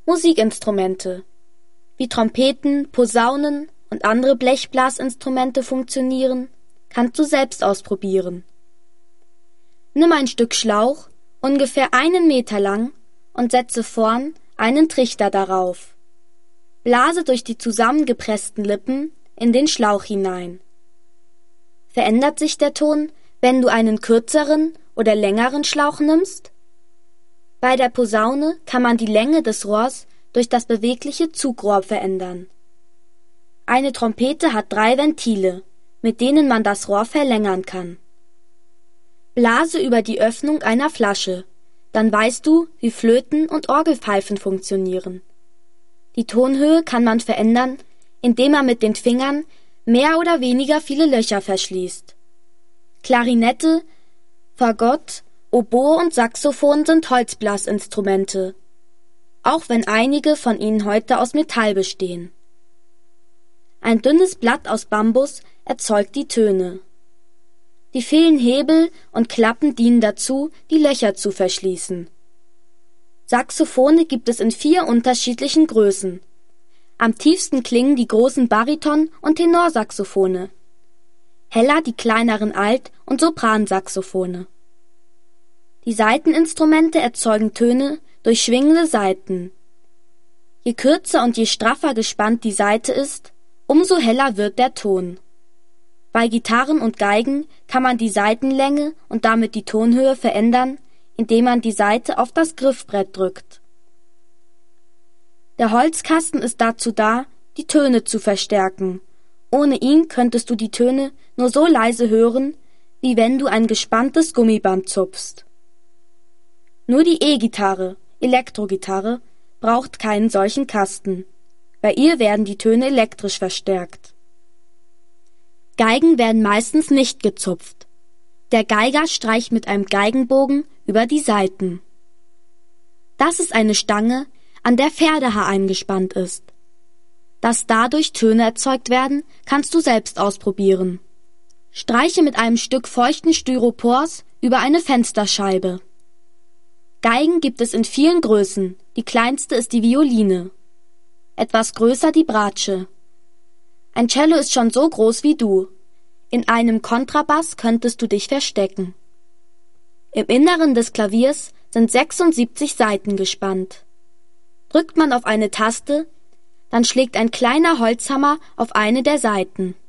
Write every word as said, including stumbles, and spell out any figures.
Musikinstrumente. Wie Trompeten, Posaunen und andere Blechblasinstrumente funktionieren, kannst du selbst ausprobieren. Nimm ein Stück Schlauch, ungefähr einen Meter lang, und setze vorn einen Trichter darauf. Blase durch die zusammengepressten Lippen in den Schlauch hinein. Verändert sich der Ton, wenn du einen kürzeren oder längeren Schlauch nimmst? Bei der Posaune kann man die Länge des Rohrs durch das bewegliche Zugrohr verändern. Eine Trompete hat drei Ventile, mit denen man das Rohr verlängern kann. Blase über die Öffnung einer Flasche, dann weißt du, wie Flöten und Orgelpfeifen funktionieren. Die Tonhöhe kann man verändern, indem man mit den Fingern mehr oder weniger viele Löcher verschließt. Klarinette, Fagott, Oboe und Saxophon sind Holzblasinstrumente, auch wenn einige von ihnen heute aus Metall bestehen. Ein dünnes Blatt aus Bambus erzeugt die Töne. Die vielen Hebel und Klappen dienen dazu, die Löcher zu verschließen. Saxophone gibt es in vier unterschiedlichen Größen. Am tiefsten klingen die großen Bariton- und Tenorsaxophone. Heller die kleineren Alt- und Sopransaxophone. Die Saiteninstrumente erzeugen Töne durch schwingende Saiten. Je kürzer und je straffer gespannt die Saite ist, umso heller wird der Ton. Bei Gitarren und Geigen kann man die Saitenlänge und damit die Tonhöhe verändern, indem man die Saite auf das Griffbrett drückt. Der Holzkasten ist dazu da, die Töne zu verstärken. Ohne ihn könntest du die Töne nur so leise hören, wie wenn du ein gespanntes Gummiband zupfst. Nur die E-Gitarre, Elektrogitarre, braucht keinen solchen Kasten. Bei ihr werden die Töne elektrisch verstärkt. Geigen werden meistens nicht gezupft. Der Geiger streicht mit einem Geigenbogen über die Saiten. Das ist eine Stange, an der Pferdehaar eingespannt ist. Dass dadurch Töne erzeugt werden, kannst du selbst ausprobieren. Streiche mit einem Stück feuchten Styropors über eine Fensterscheibe. Geigen gibt es in vielen Größen, die kleinste ist die Violine. Etwas größer die Bratsche. Ein Cello ist schon so groß wie du. In einem Kontrabass könntest du dich verstecken. Im Inneren des Klaviers sind sechsundsiebzig Saiten gespannt. Drückt man auf eine Taste, dann schlägt ein kleiner Holzhammer auf eine der Saiten.